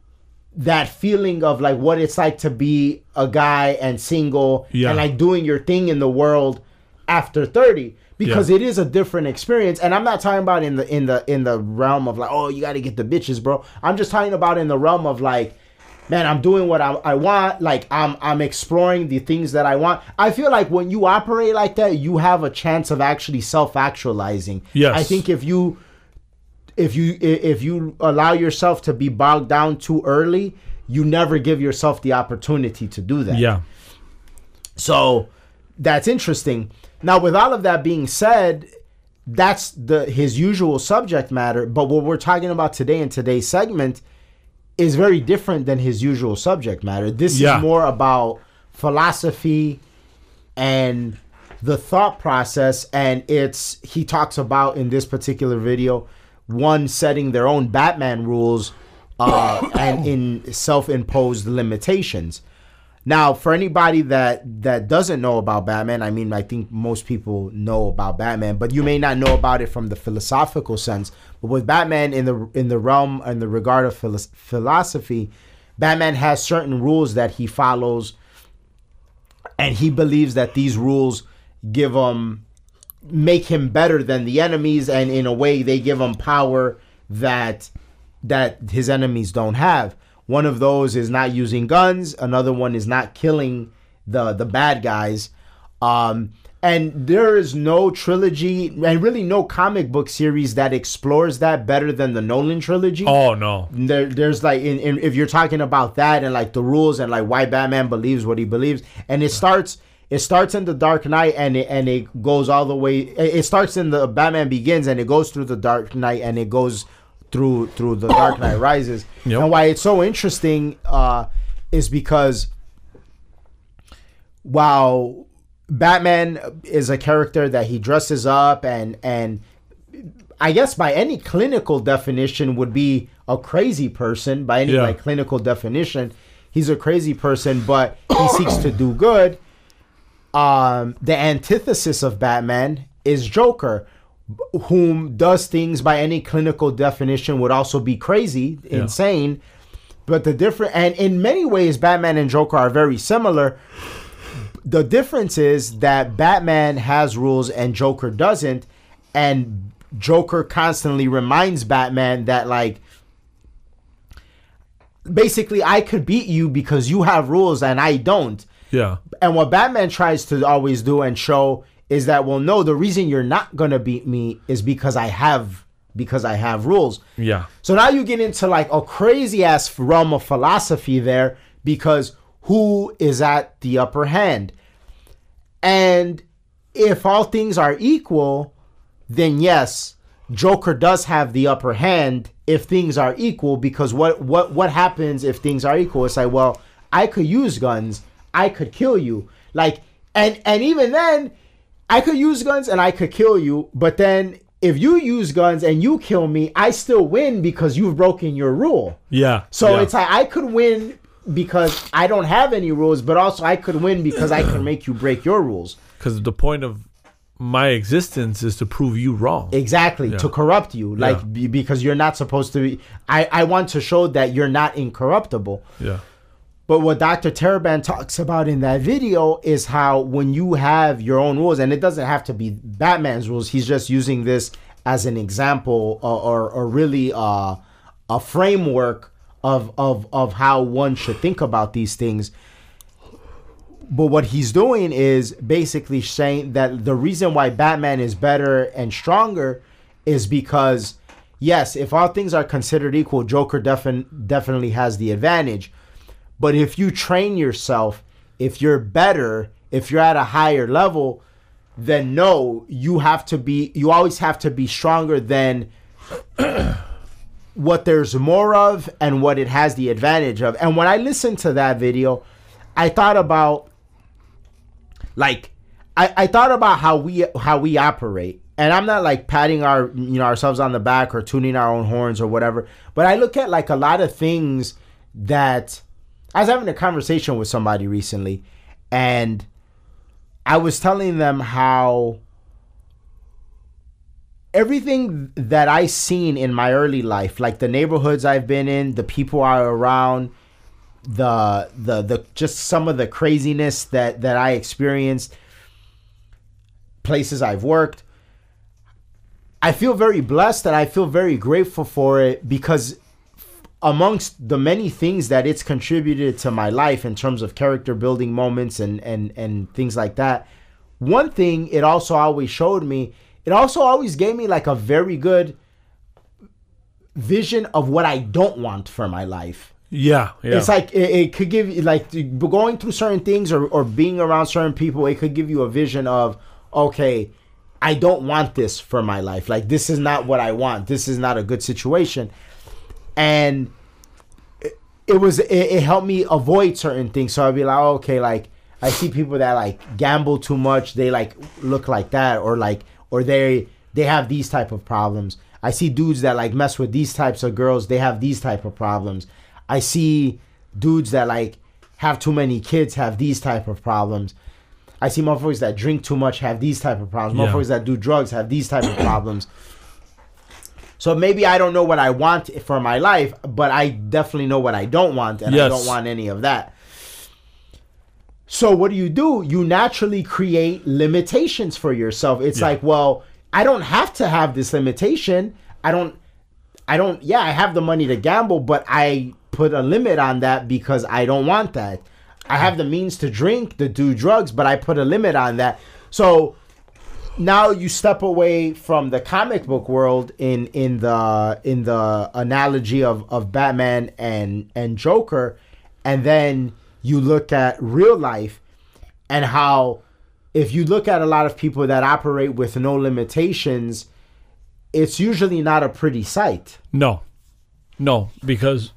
that feeling of like what it's like to be a guy and single, yeah. and like doing your thing in the world after thirty, because yeah. it is a different experience. And I'm not talking about in the in the in the realm of like, oh, you got to get the bitches, bro. I'm just talking about in the realm of like, man, I'm doing what I, I want. Like I'm I'm exploring the things that I want. I feel like when you operate like that, you have a chance of actually self-actualizing. Yes. I think if you if you if you allow yourself to be bogged down too early, you never give yourself the opportunity to do that. Yeah. So that's interesting. Now, with all of that being said, that's the his usual subject matter. But what we're talking about today in today's segment is very different than his usual subject matter. This Yeah. is more about philosophy and the thought process. And it's he talks about in this particular video, one setting their own Batman rules uh, and in self-imposed limitations. Now, for anybody that that doesn't know about Batman, I mean, I think most people know about Batman, but you may not know about it from the philosophical sense. But with Batman in the in the realm in the regard of philo- philosophy, Batman has certain rules that he follows, and he believes that these rules give him make him better than the enemies, and in a way, they give him power that that his enemies don't have. One of those is not using guns. Another one is not killing the the bad guys. Um, and there is no trilogy and really no comic book series that explores that better than the Nolan trilogy. Oh no. There, there's like in, in if you're talking about that and like the rules and like why Batman believes what he believes, and it starts it starts in the Dark Knight and it and it goes all the way. It starts in the Batman Begins and it goes through the Dark Knight and it goes through through the Dark Knight Rises. Yep. And why it's so interesting uh, is because while Batman is a character that he dresses up and and I guess by any clinical definition would be a crazy person. By any Yeah. like clinical definition, he's a crazy person, but he seeks to do good. Um, the antithesis of Batman is Joker, whom does things by any clinical definition would also be crazy, Yeah. insane. But the different, and in many ways, Batman and Joker are very similar. The difference is that Batman has rules and Joker doesn't, and Joker constantly reminds Batman that, like, basically, I could beat you because you have rules and I don't. Yeah. And what Batman tries to always do and show is that, well, no, the reason you're not gonna beat me is because I have because I have rules. Yeah. So now you get into like a crazy ass realm of philosophy there, because who is at the upper hand? And if all things are equal, then yes, Joker does have the upper hand if things are equal, because what what what happens if things are equal? It's like, well, I could use guns, I could kill you. Like, and and even then, I could use guns and I could kill you, but then if you use guns and you kill me, I still win because you've broken your rule. Yeah. So yeah. it's like I could win because I don't have any rules, but also I could win because I can make you break your rules. Because the point of my existence is to prove you wrong. Exactly, yeah. to corrupt you, like yeah. b- because you're not supposed to be. I, I want to show that you're not incorruptible. Yeah. But what Doctor Taraban talks about in that video is how when you have your own rules, and it doesn't have to be Batman's rules, he's just using this as an example or, or, or really uh, a framework of, of, of how one should think about these things. But what he's doing is basically saying that the reason why Batman is better and stronger is because, yes, if all things are considered equal, Joker defin- definitely has the advantage. But if you train yourself, if you're better, if you're at a higher level, then no, you have to be, you always have to be stronger than what there's more of and what it has the advantage of. And when I listened to that video, I thought about, like, I, I thought about how we how we operate. And I'm not like patting our you know ourselves on the back or tuning our own horns or whatever. But I look at like a lot of things that I was having a conversation with somebody recently, and I was telling them how everything that I seen in my early life, like the neighborhoods I've been in, the people I around, the the the just some of the craziness that that I experienced, places I've worked, I feel very blessed and I feel very grateful for it, because amongst the many things that it's contributed to my life in terms of character building moments and and and things like that, one thing it also always showed me, it also always gave me like a very good vision of what I don't want for my life. Yeah, yeah. It's like it, it could give you, like, going through certain things or, or being around certain people, it could give you a vision of, okay, I don't want this for my life. Like, this is not what I want. This is not a good situation. And it, it was it, it helped me avoid certain things. So I'd be like, oh, okay, like I see people that like gamble too much, they like look like that, or like or they they have these type of problems. I see dudes that like mess with these types of girls, they have these type of problems. I see dudes that like have too many kids, have these type of problems. I see motherfuckers that drink too much, have these type of problems. Yeah. Motherfuckers that do drugs have these type of problems. So maybe I don't know what I want for my life, but I definitely know what I don't want, and yes. I don't want any of that. So what do you do? You naturally create limitations for yourself. It's yeah. like, well, I don't have to have this limitation. I don't, I don't, yeah, I have the money to gamble, but I put a limit on that because I don't want that. I have the means to drink, to do drugs, but I put a limit on that. So now you step away from the comic book world in in the in the analogy of, of Batman and and Joker, and then you look at real life and how if you look at a lot of people that operate with no limitations, it's usually not a pretty sight. No, no, because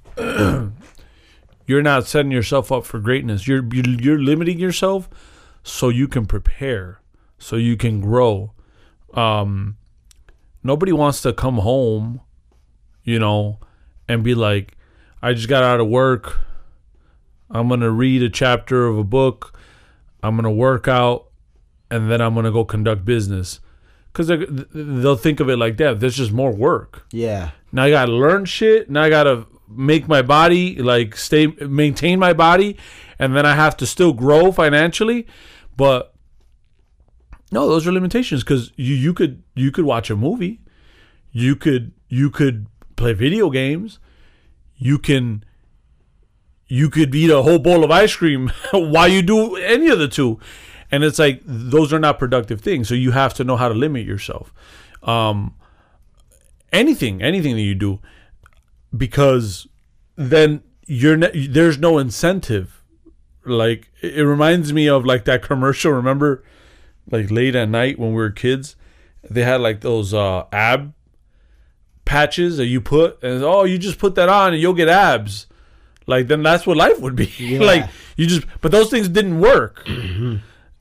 you're not setting yourself up for greatness. You're you're limiting yourself so you can prepare, so you can grow. Um, nobody wants to come home, you know, and be like, I just got out of work. I'm going to read a chapter of a book. I'm going to work out, and then I'm going to go conduct business. Because they'll think of it like that. There's just more work. Yeah. Now I got to learn shit. Now I got to make my body, like, stay, maintain my body. And then I have to still grow financially. But no, those are limitations. Because you, you could you could watch a movie. You could you could play video games. You can you could eat a whole bowl of ice cream while you do any of the two. And it's like, those are not productive things. So you have to know how to limit yourself. Um, anything, anything that you do, because then you're ne- there's no incentive. Like, it, it reminds me of like that commercial. Remember, like late at night when we were kids, they had like those uh, ab patches that you put, and oh, you just put that on and you'll get abs. Like, then that's what life would be. Yeah. Like, you just, but those things didn't work.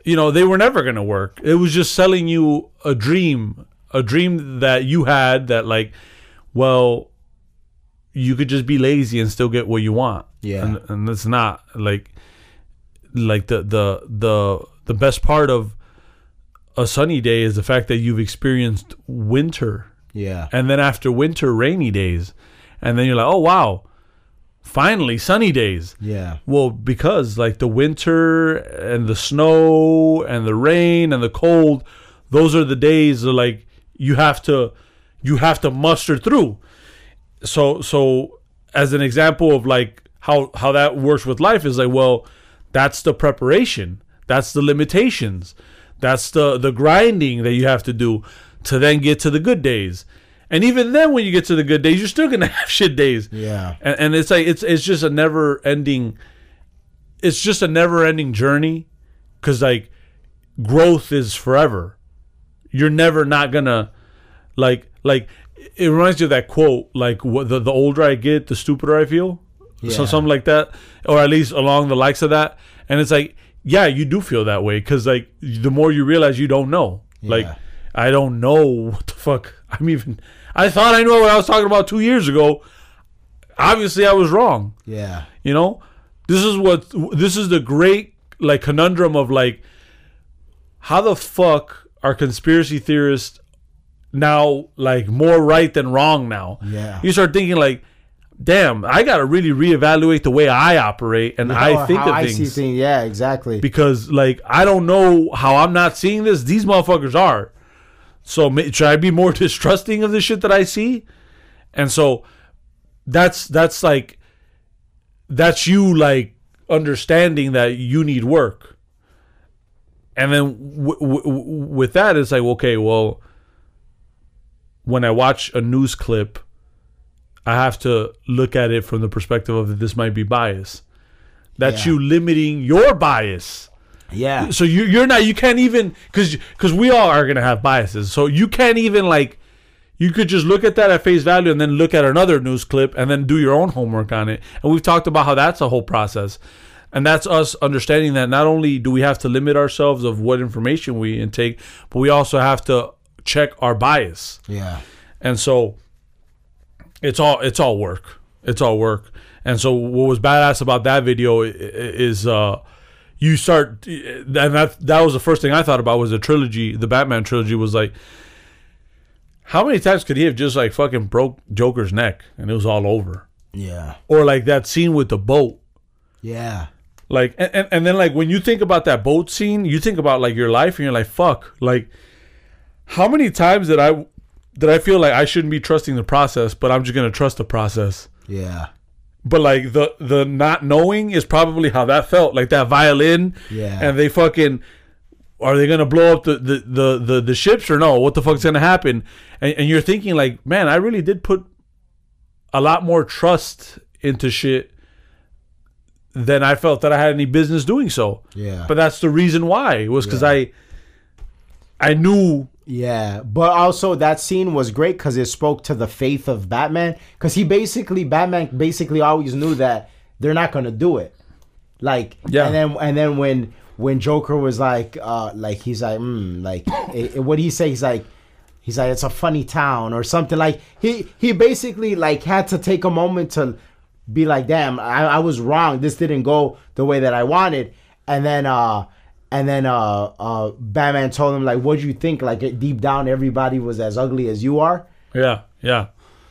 you know, they were never going to work. It was just selling you a dream, a dream that you had that like, well, you could just be lazy and still get what you want. Yeah. And, and that's not like, like the, the, the, the best part of a sunny day is the fact that you've experienced winter. Yeah. And then after winter, rainy days. And then you're like, oh, wow, finally sunny days. Yeah. Well, because like the winter and the snow and the rain and the cold, those are the days that like you have to, you have to muster through. So, so as an example of like how, how that works with life is like, well, that's the preparation. That's the limitations. That's the, the grinding that you have to do to then get to the good days. And even then, when you get to the good days, you're still gonna have shit days. Yeah. And, and it's like it's it's just a never ending. It's just a never ending journey, because like growth is forever. You're never not gonna like like. It reminds you of that quote, like what the the older I get, the stupider I feel. Yeah. So something like that, or at least along the likes of that. And it's like, yeah, you do feel that way, because like the more you realize you don't know. Yeah. Like I don't know what the fuck I'm even. I thought I knew what I was talking about two years ago. Obviously, I was wrong. Yeah. You know, this is what this is the great like conundrum of like, how the fuck are conspiracy theorists now like more right than wrong now? Yeah. You start thinking like, damn, I gotta really reevaluate the way I operate and You know, I think how of I things. see things. Yeah, exactly. Because like I don't know how I'm not seeing this. These motherfuckers are. So should I be more distrusting of the shit that I see? And so that's that's like that's you like understanding that you need work. And then w- w- with that, it's like, okay, well, when I watch a news clip, I have to look at it from the perspective of that this might be bias. That's Yeah. you limiting your bias. Yeah. So you you're not you can't even because because we all are gonna have biases. So you can't even like you could just look at that at face value and then look at another news clip and then do your own homework on it. And we've talked about how that's a whole process, and that's us understanding that not only do we have to limit ourselves of what information we intake, but we also have to check our bias. Yeah. And so it's all it's all work. It's all work. And so what was badass about that video is uh you start, and that that was the first thing I thought about was the trilogy, the Batman trilogy. Was like, how many times could he have just like fucking broke Joker's neck and it was all over? Yeah. Or like that scene with the boat. Yeah. Like, and, and, and then like when you think about that boat scene, you think about like your life and you're like, fuck, like how many times did I, did I feel like I shouldn't be trusting the process, but I'm just going to trust the process. Yeah. But like the the not knowing is probably how that felt. Like that violin, Yeah. and they fucking are they gonna blow up the the the, the, the ships or no? What the fuck's gonna happen? And, and you're thinking like, man, I really did put a lot more trust into shit than I felt that I had any business doing so. Yeah. But that's the reason why. It was because Yeah. I I knew. Yeah, but also that scene was great because it spoke to the faith of Batman. Because he basically, Batman basically always knew that they're not gonna do it. Like, Yeah. and then and then when when Joker was like, uh, like he's like, mm, like, it, it- what do he say? He's like, he's like, it's a funny town or something. Like he he basically like had to take a moment to be like, damn, I, I was wrong. This didn't go the way that I wanted. And then uh. And then uh, uh, Batman told him, like, what'd you think? Like, deep down, everybody was as ugly as you are. Yeah, yeah.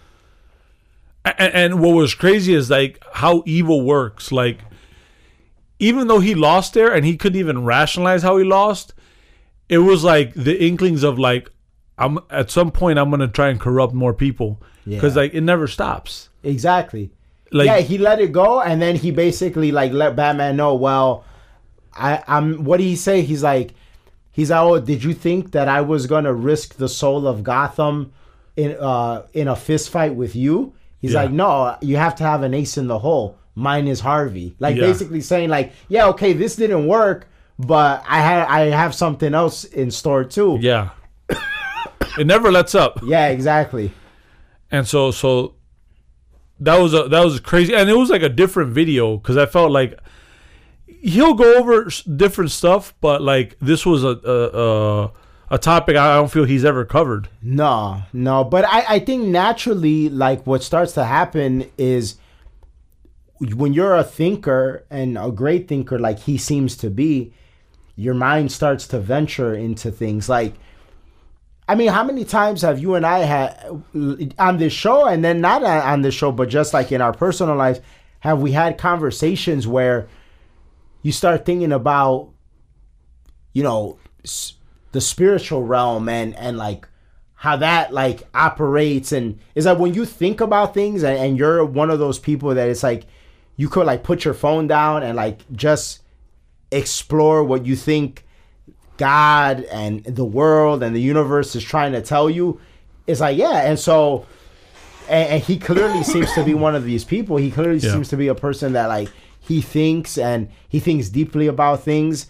And, and what was crazy is like how evil works. Like, even though he lost there and he couldn't even rationalize how he lost, it was like the inklings of like, I'm at some point I'm gonna try and corrupt more people because Yeah. like it never stops. Exactly. Like, yeah, he let it go, and then he basically, like, let Batman know, well, I, I'm, what did he say? He's like, he's like, oh, did you think that I was going to risk the soul of Gotham in uh in a fist fight with you? He's Yeah. like, no, you have to have an ace in the hole. Mine is Harvey. Like, Yeah. basically saying, like, yeah, okay, this didn't work, but I had I have something else in store too. yeah, it never lets up. Yeah, exactly. And so so that was a that was crazy, and it was like a different video because I felt like he'll go over s- different stuff, but like this was a a, a, a topic I don't feel he's ever covered. No, no. But I, I think naturally, like what starts to happen is when you're a thinker and a great thinker, like he seems to be, your mind starts to venture into things. Like, I mean, how many times have you and I had on this show, and then not on on this show, but just like in our personal lives, have we had conversations where you start thinking about, you know, s- the spiritual realm and, and like how that like operates. And it's like when you think about things and, and you're one of those people that it's like you could like put your phone down and like just explore what you think God and the world and the universe is trying to tell you. It's like, yeah. And so, and, and he clearly seems to be one of these people. He clearly Yeah. seems to be a person that like he thinks and he thinks deeply about things.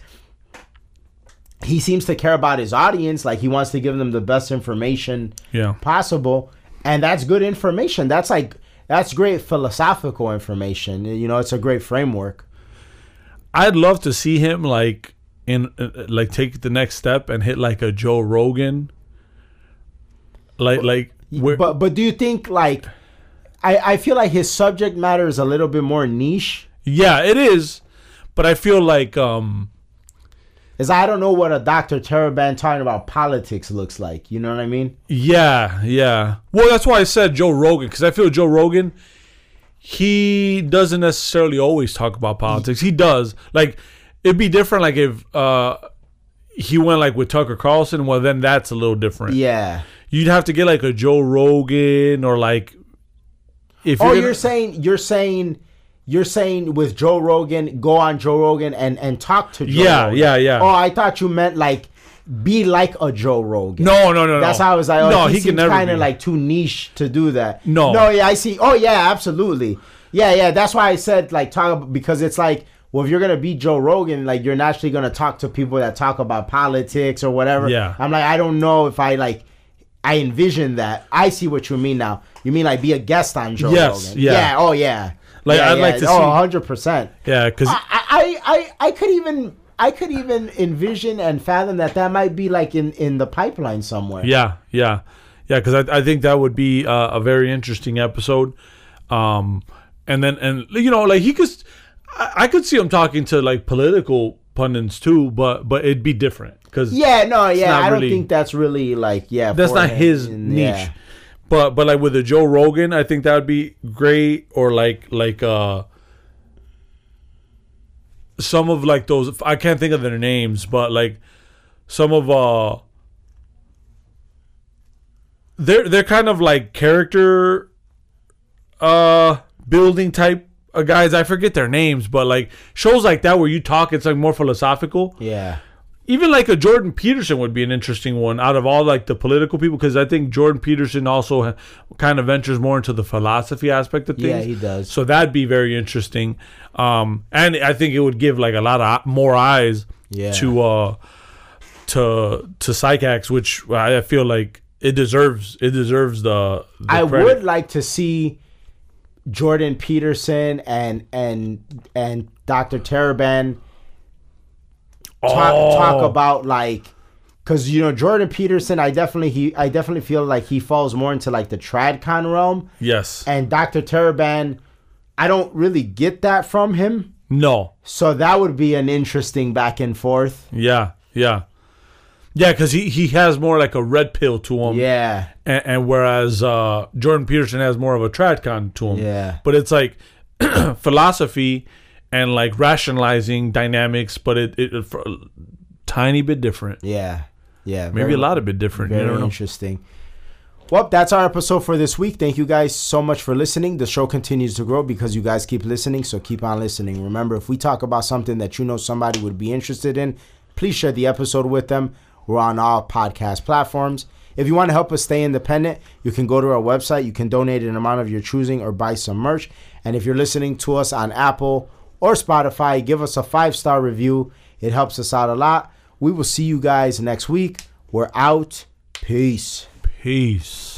He seems to care about his audience. Like he wants to give them the best information Yeah. possible. And that's good information. That's like, that's great philosophical information. You know, it's a great framework. I'd love to see him like in uh, like take the next step and hit like a Joe Rogan. Like like where, But but do you think like I, I feel like his subject matter is a little bit more niche. yeah, it is, but I feel like um Is I don't know what a Doctor Taraban talking about politics looks like. You know what I mean? yeah, yeah. Well, that's why I said Joe Rogan, because I feel Joe Rogan, he doesn't necessarily always talk about politics. He does. Like, it'd be different like if uh he went like with Tucker Carlson. Well, then that's a little different. Yeah. You'd have to get like a Joe Rogan or like if Oh, you're, you're, gonna, saying you're saying you're saying with Joe Rogan, go on Joe Rogan and, and talk to Joe Yeah, Rogan. yeah, yeah. Oh, I thought you meant like be like a Joe Rogan. no, no, no, no. That's how I was like, oh, no, he, he seems can never kind be. of like too niche to do that. No. No, yeah, I see. Oh, yeah, absolutely. Yeah, yeah. That's why I said like talk about, because it's like, well, if you're going to be Joe Rogan, like you're naturally going to talk to people that talk about politics or whatever. Yeah. I'm like, I don't know if I like, I envision that. I see what you mean now. You mean like be a guest on Joe Yes, Rogan? yeah. Yeah. Oh, yeah. Like, Yeah, I'd yeah. like to oh, see- one hundred percent. Yeah, because I, I, I, I could even I could even envision and fathom that that might be like in, in the pipeline somewhere. yeah, yeah, yeah. Because I, I think that would be uh, a very interesting episode. Um, and then and you know like he could, I, I could see him talking to like political pundits too, but but it'd be different because Yeah, no, yeah, not I don't really- think that's really like yeah. that's for not him. his And, niche. yeah. But but like with a Joe Rogan, I think that would be great. Or like like uh some of like those, I can't think of their names, but like some of uh they're they're kind of like character uh building type uh, guys. I forget their names, but like shows like that where you talk, it's like more philosophical. Yeah. Even like a Jordan Peterson would be an interesting one out of all like the political people, because I think Jordan Peterson also ha- kind of ventures more into the philosophy aspect of things. Yeah, he does. So that'd be very interesting, um, and I think it would give like a lot of more eyes Yeah. to uh, to to Psychax, which I feel like it deserves. It deserves the. the I credit. would like to see Jordan Peterson and and and Doctor Taraban talk, Oh. talk about like, because you know Jordan Peterson, I definitely he I definitely feel like he falls more into like the tradcon realm, Yes. and Doctor Taraban, I don't really get that from him. No. So that would be an interesting back and forth. Yeah. Yeah. Yeah, because he, he has more like a red pill to him. Yeah, And, and whereas uh, Jordan Peterson has more of a tradcon to him. Yeah. But it's like philosophy and like rationalizing dynamics, but it, it, it for a tiny bit different. yeah, yeah. Maybe very- a lot of bit different. You Very don't know. interesting. Well, that's our episode for this week. Thank you guys so much for listening. The show continues to grow because you guys keep listening, so keep on listening. Remember, if we talk about something that you know somebody would be interested in, please share the episode with them. We're on all podcast platforms. If you want to help us stay independent, you can go to our website. You can donate an amount of your choosing or buy some merch. And if you're listening to us on Apple or Spotify, give us a five-star review. It helps us out a lot. We will see you guys next week. We're out. Peace. Peace.